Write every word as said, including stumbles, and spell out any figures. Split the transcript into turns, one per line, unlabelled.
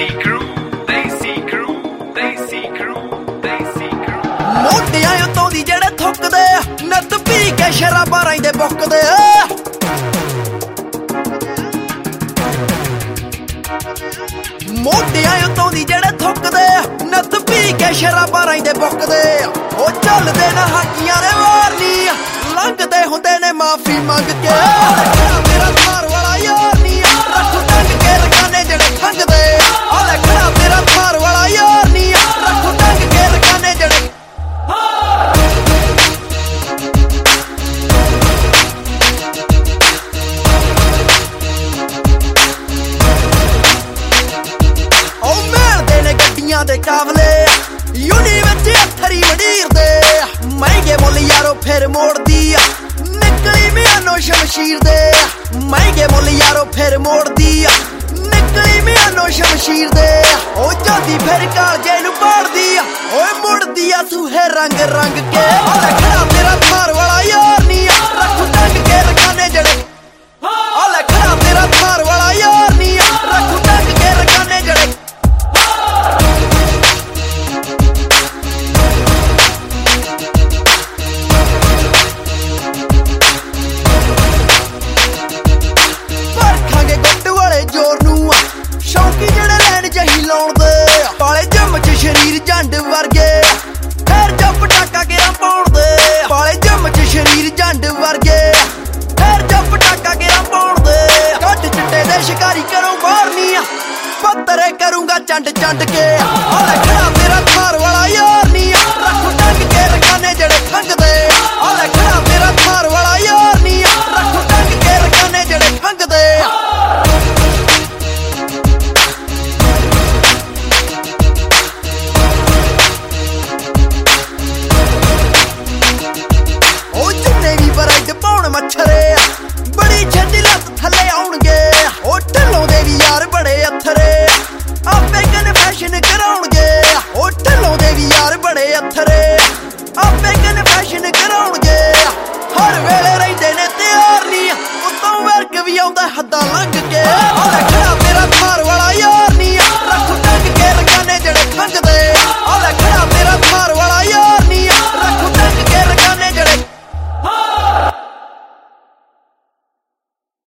Desi crew, Desi crew, Desi crew, Desi crew.
ਮੋਢਿਆਂ ਉੱਤੋਂ ਦੀ ਜਿਹੜੇ ਥੁੱਕਦੇ ਨੱਤ ਪੀ ਕੇ ਸ਼ਰਾਬਾਂ ਰਹਿੰਦੇ ਬੁੱਕਦੇ ਮੋਢਿਆਂ ਉੱਤੋਂ ਦੀ ਜਿਹੜੇ ਥੁੱਕਦੇ ਨੱਤ ਪੀ ਕੇ ਸ਼ਰਾਬਾਂ ਰਹਿੰਦੇ ਬੁੱਕਦੇ ਉਹ ਚੱਲਦੇ ਨਾ ਹਾਕੀਆਂ ਨੇ ਵਾਰਨੀ ਲੰਘਦੇ ਹੁੰਦੇ ਨੇ ਮਾਫੀ ਮੰਗ ਕੇ ਮੇਰਾ ਥਾਰ ਵਾਲਾ ਯਾਰ ਨਹੀਂ ਰੱਖ ਟੰਗ ਕੇ ਰਖਾਨੇ ਜਿਹੜੇ ਖੰਗਦੇ ਆ ਲੈ ਖੜਾ ਤੇਰਾ ਥਾਰ ਵਾਲਾ ਯਾਰ ਨਹੀਂ ਰੱਖ ਟੰਗ ਕੇ ਰਖਾਨੇ ਜਿਹੜੇ ਉਹ ਮਿਲਦੇ ਨੇ ਗੱਡੀਆਂ ਦੇ ਕਾਬਲੇ ਯੂਨੀ ਵਿੱਚ ਅੱਥਰੀ ਵਡੀਰ ਦੇ ਮਹਿੰਗੇ ਮੁੱਲ ਯਾਰੋ ਫਿਰ ਮੋੜਦੀ ਆ ਨਿਕਲੀ ਮਿਆਨੋ ਸ਼ਮਸ਼ੀਰ ਦੇ ਮਹਿੰਗੇ ਮੁੱਲ ਯਾਰੋ ਫਿਰ ਮੋੜਦੀ ਆ ਨਿਕਲੀ ਮਿਆਨੋ ਸ਼ਮਸ਼ੀਰ ਦੇ ਉਹ ਜਾਂਦੀ ਫਿਰ ਕਾਲਜੇ ਨੂੰ ਪਾੜਦੀ ਆ ਓਏ ਮੁੜਦੀ ਆ ਸੂਹੇ ਰੰਗ ਰੰਗ ਕੇ ਆ ਲੈ ਖੜਾ ਤੇਰਾ ਥਾਰ ਵਾਲਾ ਯਾਰ ਨਹੀਂ ਰੱਖ ਟੰਗ ਕੇ ਰਖਾਨੇ ਜਿਹੜੇ ਆ ਲੈ ਖੜਾ ਤੇਰਾ ਥਾਰ ਵਾਲਾ ਯਾਰ ਨਹੀਂ ਰੱਖ ਟੰਗ ਕੇ ਰਖਾਨੇ ਜਿਹੜੇ ਸ਼ੌਂਕੀ ਜਿਹੜੇ ਲੈਣ ਜਹੀ ਲਾਉਣ ਦੇ ਪਾਲੇ ਜਿੰਮ ਚ ਸ਼ਰੀਰ ਜੰਡ ਵਰਗੇ ਫੇਰ ਜੋ ਪਟਾਕਾ ਗਿਰਾ ਪਾਉਣ ਦੇ ਪਾਲੇ ਜਿੰਮ ਚ ਸ਼ਰੀਰ ਜੰਡ ਵਰਗੇ ਫੇਰ ਜੋ ਪਟਾਕਾ ਗਿਰਾ ਪਾਉਣ ਦੇ ਕੱਢ ਚਿੱਟੇ ਦੇ ਸ਼ਿਕਾਰੀ ਕਰੋ ਮਾਰਨੀ ਆ ਪੱਤਰੇ ਕਰੂੰਗਾ ਚੰਡ ਚੰਡ ਕੇ